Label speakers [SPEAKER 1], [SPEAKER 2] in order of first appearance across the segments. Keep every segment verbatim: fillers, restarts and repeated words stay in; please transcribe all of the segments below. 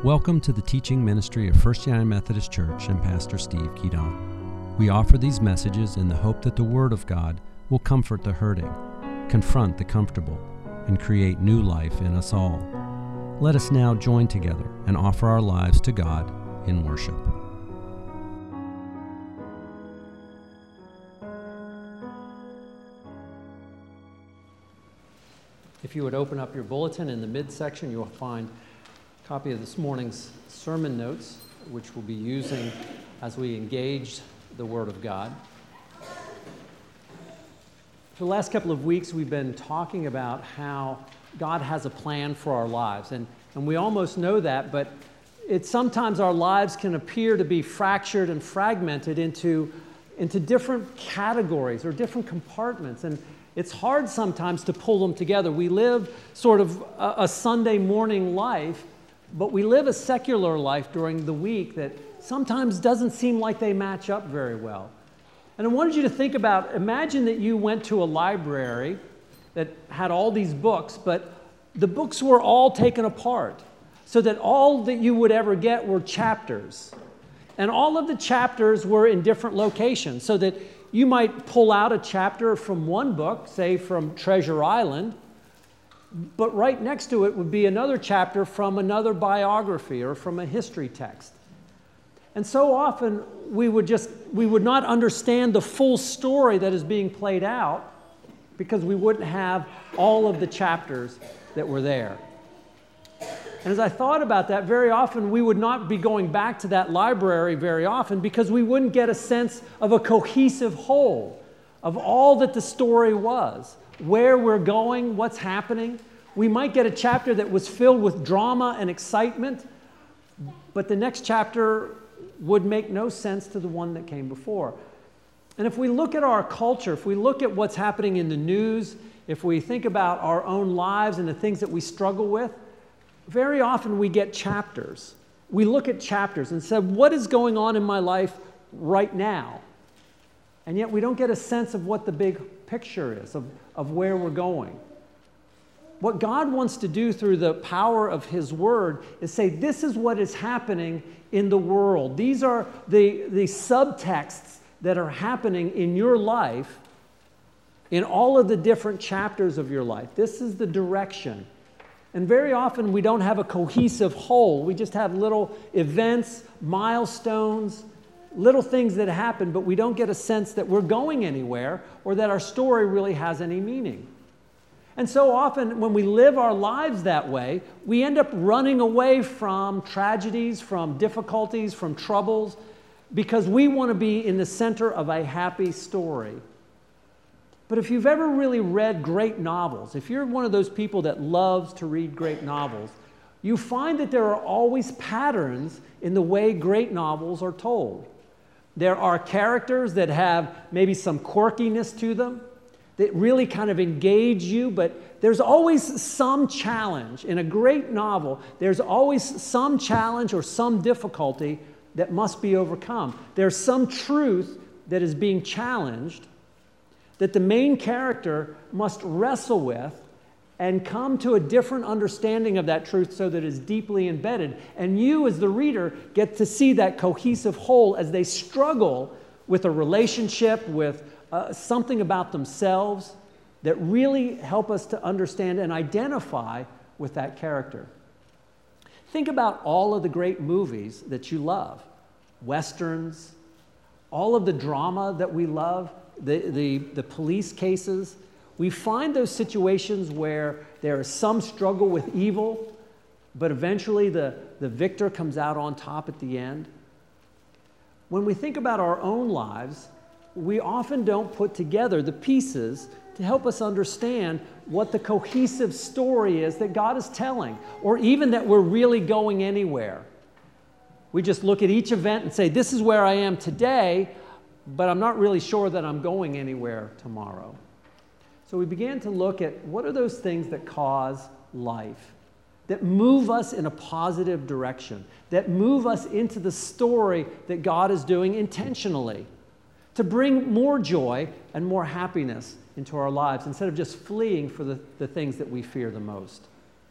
[SPEAKER 1] Welcome to the teaching ministry of First United Methodist Church and Pastor Steve Keaton. We offer these messages in the hope that the Word of God will comfort the hurting, confront the comfortable, and create new life in us all. Let us now join together and offer our lives to God in worship. If you would open up your bulletin in the midsection, you will find a copy of this morning's sermon notes, which we'll be using as we engage the Word of God. For the last couple of weeks, we've been talking about how God has a plan for our lives, and, and we almost know that, but it's sometimes our lives can appear to be fractured and fragmented into, into different categories or different compartments, and it's hard sometimes to pull them together. We live sort of a, a Sunday morning life, but we live a secular life during the week that sometimes doesn't seem like they match up very well. And I wanted you to think about, imagine that you went to a library that had all these books, but the books were all taken apart so that all that you would ever get were chapters. And all of the chapters were in different locations so that you might pull out a chapter from one book, say from Treasure Island, but right next to it would be another chapter from another biography or from a history text. And so often we would just, we would not understand the full story that is being played out because we wouldn't have all of the chapters that were there. And as I thought about that, very often we would not be going back to that library very often because we wouldn't get a sense of a cohesive whole of all that the story was, where we're going, what's happening. We might get a chapter that was filled with drama and excitement, but the next chapter would make no sense to the one that came before. And if we look at our culture, if we look at what's happening in the news, if we think about our own lives and the things that we struggle with, very often we get chapters. We look at chapters and say, what is going on in my life right now? And yet we don't get a sense of what the big picture is, of, of where we're going. What God wants to do through the power of His Word is say, this is what is happening in the world. These are the, the subtexts that are happening in your life, in all of the different chapters of your life. This is the direction. And very often we don't have a cohesive whole. We just have little events, milestones, little things that happen, but we don't get a sense that we're going anywhere or that our story really has any meaning. And so often when we live our lives that way, we end up running away from tragedies, from difficulties, from troubles, because we want to be in the center of a happy story. But if you've ever really read great novels, if you're one of those people that loves to read great novels, you find that there are always patterns in the way great novels are told. There are characters that have maybe some quirkiness to them that really kind of engage you, but there's always some challenge. In a great novel, there's always some challenge or some difficulty that must be overcome. There's some truth that is being challenged that the main character must wrestle with and come to a different understanding of that truth so that it is deeply embedded. And you, as the reader, get to see that cohesive whole as they struggle with a relationship, with uh, something about themselves that really help us to understand and identify with that character. Think about all of the great movies that you love, Westerns, all of the drama that we love, the, the, the police cases. We find those situations where there is some struggle with evil, but eventually the, the victor comes out on top at the end. When we think about our own lives, we often don't put together the pieces to help us understand what the cohesive story is that God is telling, or even that we're really going anywhere. We just look at each event and say, this is where I am today, but I'm not really sure that I'm going anywhere tomorrow. So we began to look at what are those things that cause life, that move us in a positive direction, that move us into the story that God is doing intentionally to bring more joy and more happiness into our lives instead of just fleeing for the, the things that we fear the most.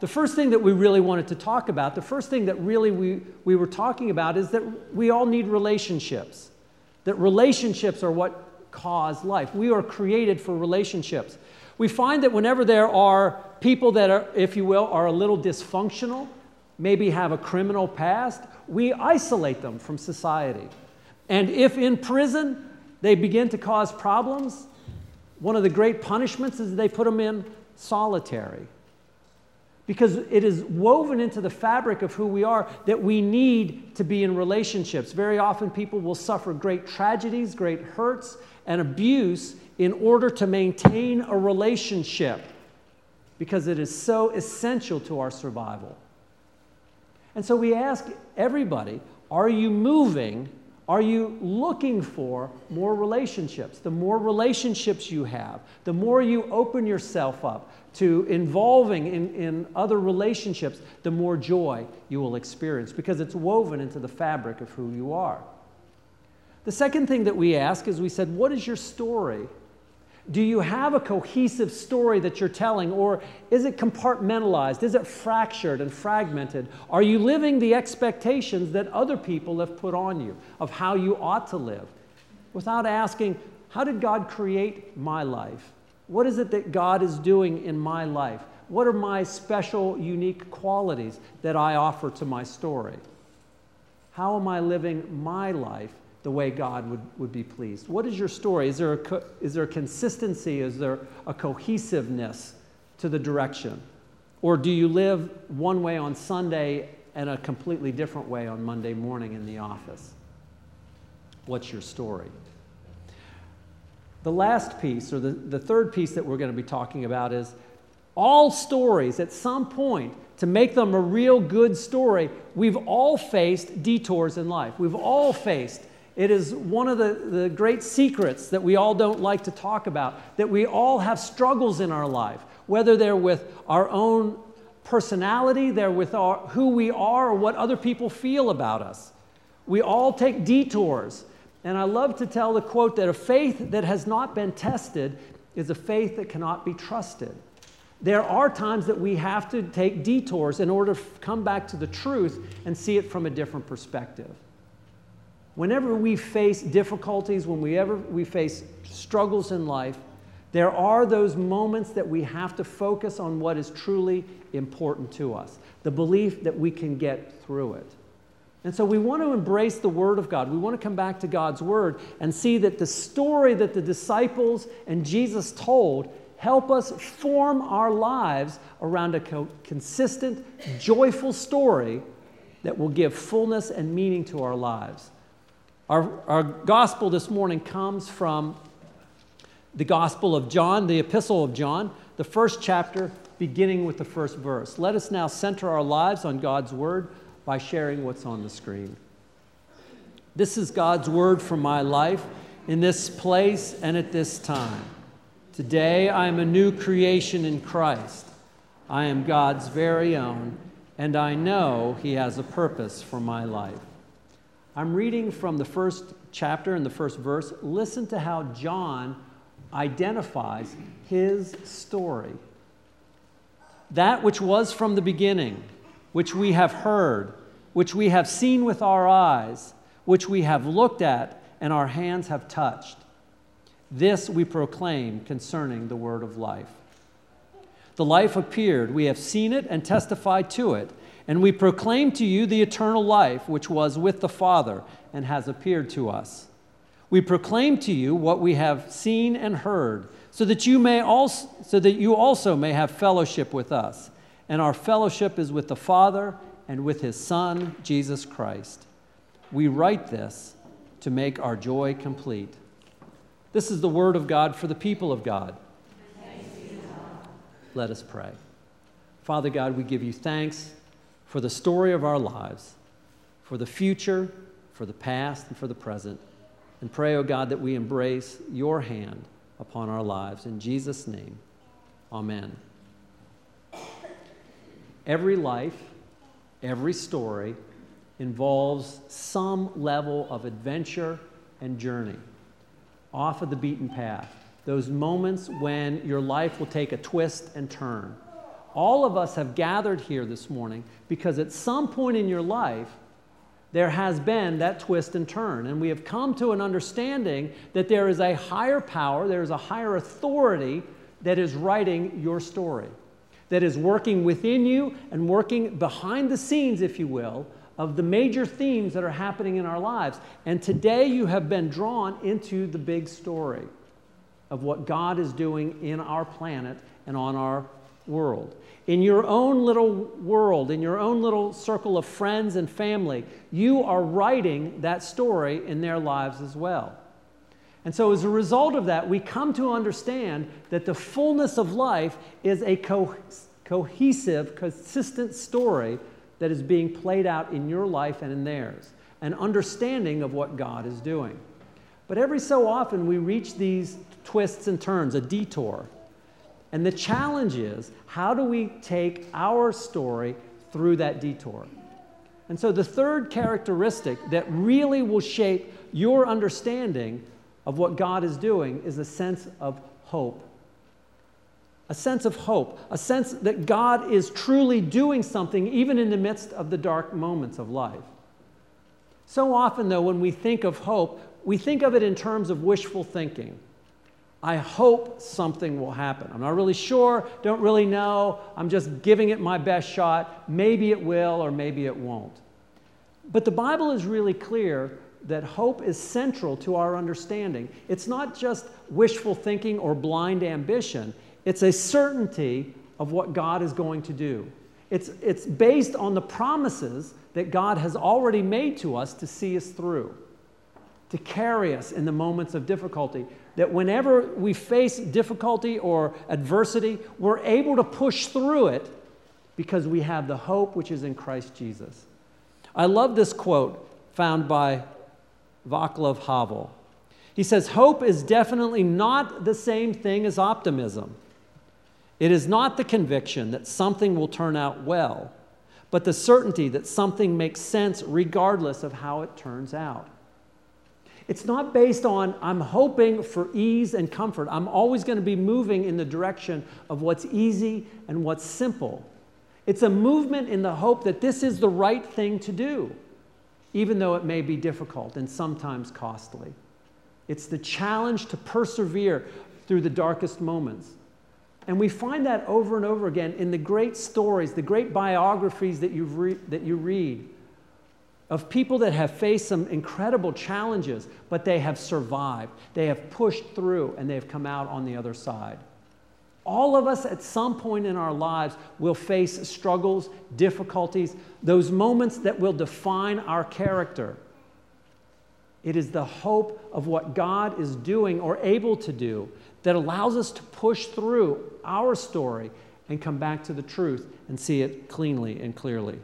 [SPEAKER 1] the first thing that we really wanted to talk about, the first thing that really we, we were talking about is that we all need relationships. That relationships are what cause life. We are created for relationships. We find that whenever there are people that are, if you will, are a little dysfunctional, maybe have a criminal past, we isolate them from society. And if in prison they begin to cause problems, one of the great punishments is they put them in solitary. Because it is woven into the fabric of who we are that we need to be in relationships. Very often people will suffer great tragedies, great hurts, and abuse in order to maintain a relationship, because it is so essential to our survival. And so we ask everybody, are you moving? Are you looking for more relationships? The more relationships you have, the more you open yourself up to involving in, in other relationships, the more joy you will experience, because it's woven into the fabric of who you are. The second thing that we ask is, we said, what is your story? Do you have a cohesive story that you're telling, or is it compartmentalized? Is it fractured and fragmented? Are you living the expectations that other people have put on you of how you ought to live, without asking, how did God create my life? What is it that God is doing in my life? What are my special, unique qualities that I offer to my story? How am I living my life the way God would, would be pleased? What is your story? Is there a co- is there a consistency? Is there a cohesiveness to the direction? Or do you live one way on Sunday and a completely different way on Monday morning in the office? What's your story? The last piece, or the, the third piece that we're going to be talking about, is all stories at some point, to make them a real good story, we've all faced detours in life. We've all faced It is one of the, the great secrets that we all don't like to talk about, that we all have struggles in our life, whether they're with our own personality, they're with our, who we are, or what other people feel about us. We all take detours. And I love to tell the quote that a faith that has not been tested is a faith that cannot be trusted. There are times that we have to take detours in order to come back to the truth and see it from a different perspective. Whenever we face difficulties, when we ever we face struggles in life, there are those moments that we have to focus on what is truly important to us, the belief that we can get through it. And so we want to embrace the Word of God. We want to come back to God's Word and see that the story that the disciples and Jesus told help us form our lives around a co- consistent, joyful story that will give fullness and meaning to our lives. Our, our gospel this morning comes from the Gospel of John, the Epistle of John, the first chapter, beginning with the first verse. Let us now center our lives on God's Word by sharing what's on the screen. This is God's Word for my life in this place and at this time. Today I am a new creation in Christ. I am God's very own, and I know He has a purpose for my life. I'm reading from the first chapter and the first verse. Listen to how John identifies his story. That which was from the beginning, which we have heard, which we have seen with our eyes, which we have looked at and our hands have touched. This we proclaim concerning the word of life. The life appeared, we have seen it and testified to it, and we proclaim to you the eternal life which was with the Father and has appeared to us. We proclaim to you what we have seen and heard, so that you may also, so that you also may have fellowship with us. And our fellowship is with the Father and with His Son, Jesus Christ. We write this to make our joy complete. This is the word of God for the people of God. Let us pray. Father God, we give you thanks for the story of our lives, for the future, for the past, and for the present. And pray, O God, that we embrace your hand upon our lives. In Jesus' name, amen. Every life, every story involves some level of adventure and journey off of the beaten path. Those moments when your life will take a twist and turn. All of us have gathered here this morning because at some point in your life, there has been that twist and turn. And we have come to an understanding that there is a higher power, there is a higher authority that is writing your story, that is working within you and working behind the scenes, if you will, of the major themes that are happening in our lives. And today you have been drawn into the big story of what God is doing in our planet and on our world. In your own little world, in your own little circle of friends and family, you are writing that story in their lives as well. And so as a result of that, we come to understand that the fullness of life is a co- cohesive, consistent story that is being played out in your life and in theirs, an understanding of what God is doing. But every so often we reach these twists and turns, a detour. And the challenge is, how do we take our story through that detour? And so the third characteristic that really will shape your understanding of what God is doing is a sense of hope. A sense of hope, a sense that God is truly doing something even in the midst of the dark moments of life. So often, though, when we think of hope, we think of it in terms of wishful thinking. I hope something will happen. I'm not really sure, don't really know. I'm just giving it my best shot. Maybe it will or maybe it won't. But the Bible is really clear that hope is central to our understanding. It's not just wishful thinking or blind ambition. It's a certainty of what God is going to do. It's, it's based on the promises that God has already made to us to see us through, to carry us in the moments of difficulty. That whenever we face difficulty or adversity, we're able to push through it because we have the hope which is in Christ Jesus. I love this quote found by Václav Havel. He says, "Hope is definitely not the same thing as optimism. It is not the conviction that something will turn out well, but the certainty that something makes sense regardless of how it turns out." It's not based on, I'm hoping for ease and comfort. I'm always going to be moving in the direction of what's easy and what's simple. It's a movement in the hope that this is the right thing to do, even though it may be difficult and sometimes costly. It's the challenge to persevere through the darkest moments. And we find that over and over again in the great stories, the great biographies that, you've re- that you read of people that have faced some incredible challenges, but they have survived. They have pushed through, and they have come out on the other side. All of us at some point in our lives will face struggles, difficulties, those moments that will define our character. It is the hope of what God is doing or able to do that allows us to push through our story and come back to the truth and see it cleanly and clearly.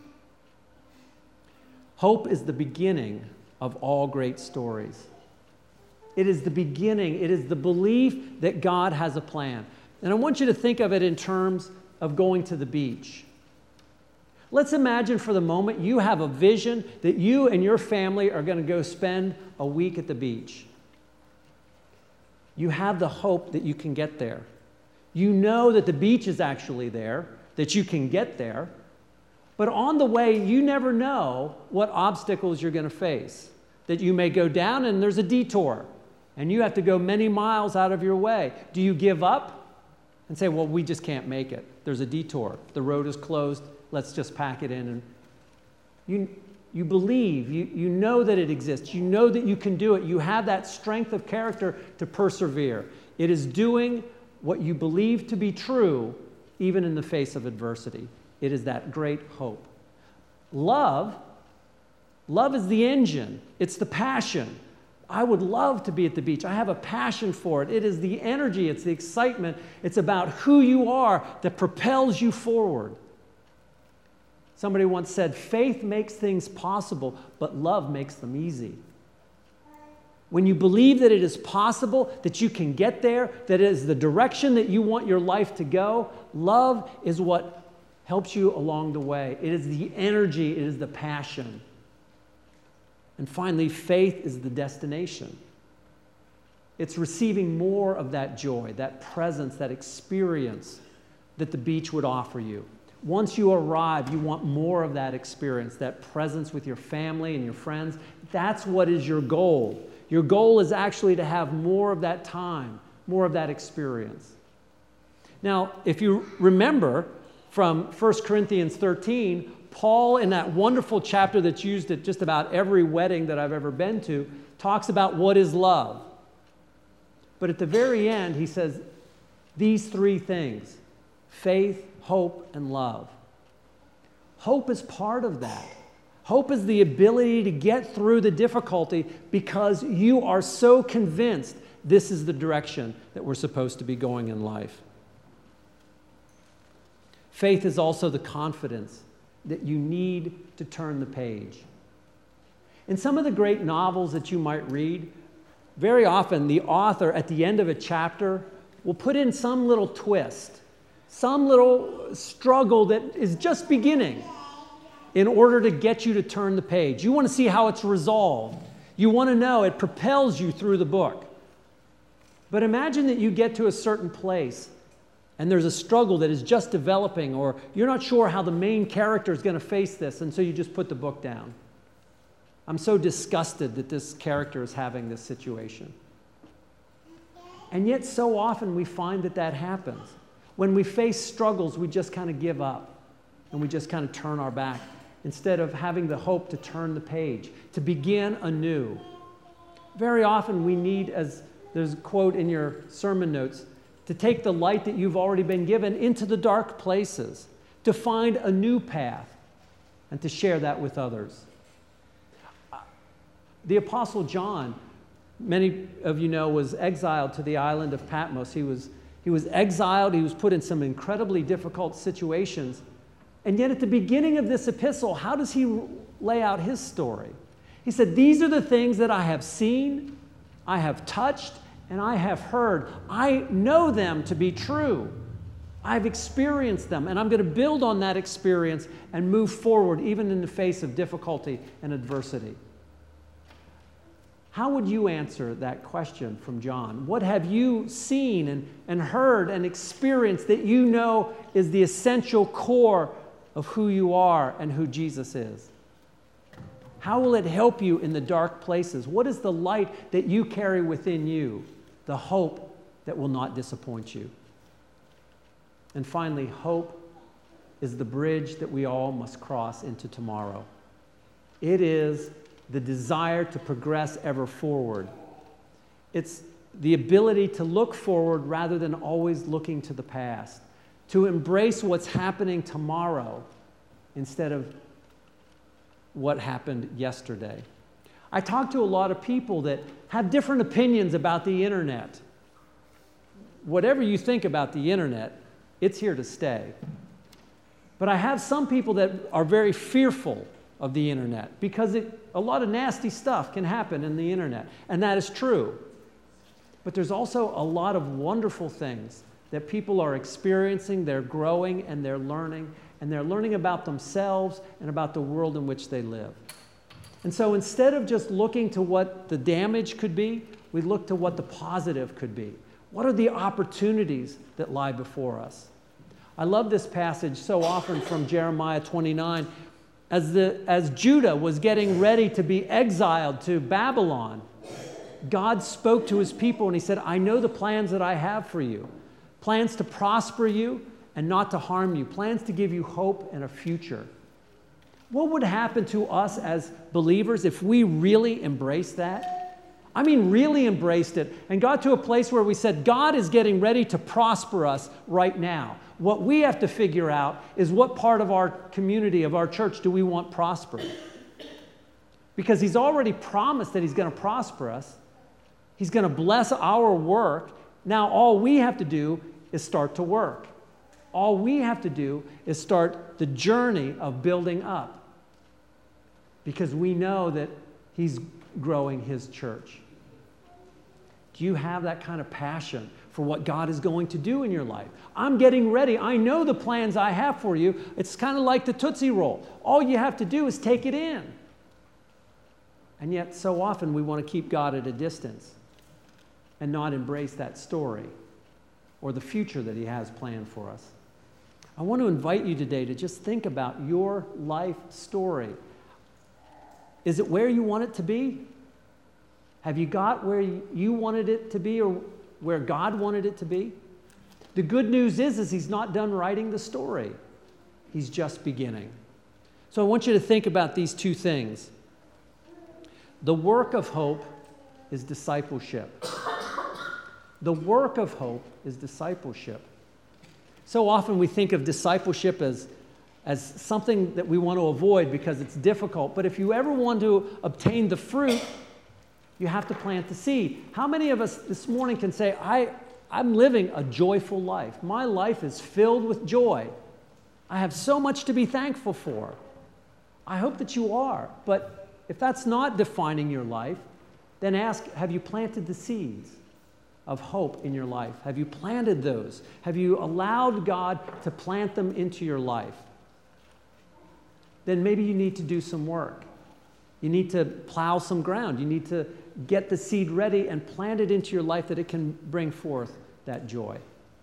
[SPEAKER 1] Hope is the beginning of all great stories. It is the beginning. It is the belief that God has a plan. And I want you to think of it in terms of going to the beach. Let's imagine for the moment you have a vision that you and your family are going to go spend a week at the beach. You have the hope that you can get there. You know that the beach is actually there, that you can get there. But on the way, you never know what obstacles you're going to face. That you may go down and there's a detour, and you have to go many miles out of your way. Do you give up and say, well, we just can't make it? There's a detour. The road is closed. Let's just pack it in. And you, you believe, you, you know that it exists. You know that you can do it. You have that strength of character to persevere. It is doing what you believe to be true, even in the face of adversity. It is that great hope. Love, love is the engine. It's the passion. I would love to be at the beach. I have a passion for it. It is the energy. It's the excitement. It's about who you are that propels you forward. Somebody once said, faith makes things possible, but love makes them easy. When you believe that it is possible, that you can get there, that it is the direction that you want your life to go, love is what helps you along the way. It is the energy, it is the passion. And finally, faith is the destination. It's receiving more of that joy, that presence, that experience that the beach would offer you. Once you arrive, you want more of that experience, that presence with your family and your friends. That's what is your goal. Your goal is actually to have more of that time, more of that experience. Now, if you remember from First Corinthians thirteen, Paul, in that wonderful chapter that's used at just about every wedding that I've ever been to, talks about what is love. But at the very end, he says these three things: faith, hope, and love. Hope is part of that. Hope is the ability to get through the difficulty because you are so convinced this is the direction that we're supposed to be going in life. Faith is also the confidence that you need to turn the page. In some of the great novels that you might read, very often the author at the end of a chapter will put in some little twist, some little struggle that is just beginning in order to get you to turn the page. You want to see how it's resolved. You want to know it propels you through the book. But imagine that you get to a certain place and there's a struggle that is just developing, or you're not sure how the main character is going to face this, and so you just put the book down. I'm so disgusted that this character is having this situation. And yet so often we find that that happens. When we face struggles, we just kind of give up and we just kind of turn our back instead of having the hope to turn the page, to begin anew. Very often we need, as there's a quote in your sermon notes, to take the light that you've already been given into the dark places, to find a new path, and to share that with others. The Apostle John, many of you know, was exiled to the island of Patmos. He was, he was exiled. He was put in some incredibly difficult situations. And yet at the beginning of this epistle, how does he lay out his story? He said, "These are the things that I have seen, I have touched, and I have heard. I know them to be true. I've experienced them, and I'm going to build on that experience and move forward even in the face of difficulty and adversity." How would you answer that question from John? What have you seen and, and heard and experienced that you know is the essential core of who you are and who Jesus is? How will it help you in the dark places? What is the light that you carry within you? The hope that will not disappoint you. And finally, hope is the bridge that we all must cross into tomorrow. It is the desire to progress ever forward. It's the ability to look forward rather than always looking to the past, to embrace what's happening tomorrow instead of what happened yesterday. I talk to a lot of people that have different opinions about the internet. Whatever you think about the internet, it's here to stay. But I have some people that are very fearful of the internet because it, a lot of nasty stuff can happen in the internet, and that is true. But there's also a lot of wonderful things that people are experiencing, they're growing, and they're learning, and they're learning about themselves and about the world in which they live. And so instead of just looking to what the damage could be, we look to what the positive could be. What are the opportunities that lie before us? I love this passage so often from Jeremiah twenty-nine. As, the, as Judah was getting ready to be exiled to Babylon, God spoke to his people and he said, "I know the plans that I have for you. Plans to prosper you and not to harm you. Plans to give you hope and a future." What would happen to us as believers if we really embraced that? I mean, really embraced it and got to a place where we said, God is getting ready to prosper us right now. What we have to figure out is what part of our community, of our church, do we want prospered? Because he's already promised that he's going to prosper us. He's going to bless our work. Now all we have to do is start to work. All we have to do is start the journey of building up. Because we know that he's growing his church. Do you have that kind of passion for what God is going to do in your life? I'm getting ready. I know the plans I have for you. It's kind of like the Tootsie Roll. All you have to do is take it in. And yet so often we want to keep God at a distance and not embrace that story or the future that he has planned for us. I want to invite you today to just think about your life story. Is it where you want it to be? Have you got where you wanted it to be or where God wanted it to be? The good news is, is he's not done writing the story. He's just beginning. So I want you to think about these two things. The work of hope is discipleship. The work of hope is discipleship. So often we think of discipleship as, as something that we want to avoid because it's difficult. But if you ever want to obtain the fruit, you have to plant the seed. How many of us this morning can say, I, I'm living a joyful life. My life is filled with joy. I have so much to be thankful for. I hope that you are. But if that's not defining your life, then ask, have you planted the seeds of hope in your life? Have you planted those? Have you allowed God to plant them into your life? Then maybe you need to do some work. You need to plow some ground. You need to get the seed ready and plant it into your life that it can bring forth that joy.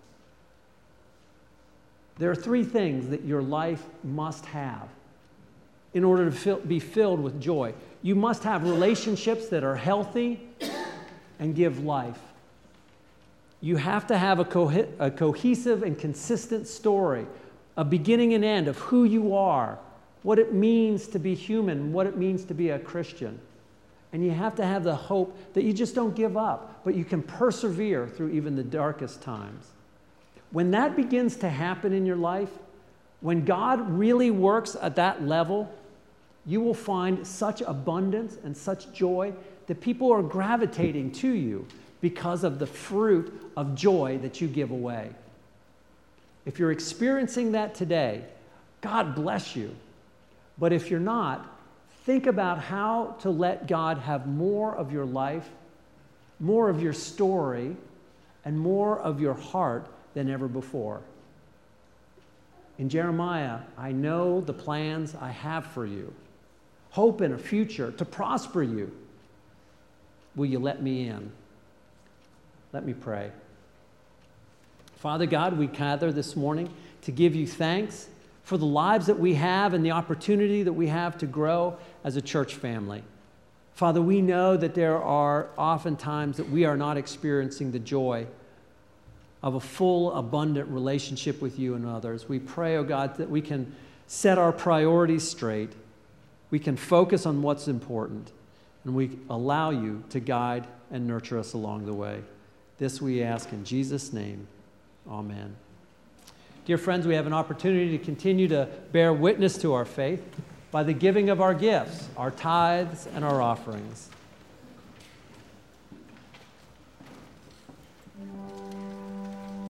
[SPEAKER 1] There are three things that your life must have in order to fill, be filled with joy. You must have relationships that are healthy and give life. You have to have a, co- a cohesive and consistent story, a beginning and end of who you are, what it means to be human, what it means to be a Christian. And you have to have the hope that you just don't give up, but you can persevere through even the darkest times. When that begins to happen in your life, when God really works at that level, you will find such abundance and such joy that people are gravitating to you because of the fruit of joy that you give away. If you're experiencing that today, God bless you. But if you're not, think about how to let God have more of your life, more of your story, and more of your heart than ever before. In Jeremiah, I know the plans I have for you, hope in a future to prosper you. Will you let me in? Let me pray. Father God, we gather this morning to give you thanks for the lives that we have and the opportunity that we have to grow as a church family. Father, we know that there are often times that we are not experiencing the joy of a full, abundant relationship with you and others. We pray, oh God, that we can set our priorities straight. We can focus on what's important, and we allow you to guide and nurture us along the way. This we ask in Jesus' name. Amen. Dear friends, we have an opportunity to continue to bear witness to our faith by the giving of our gifts, our tithes, and our offerings.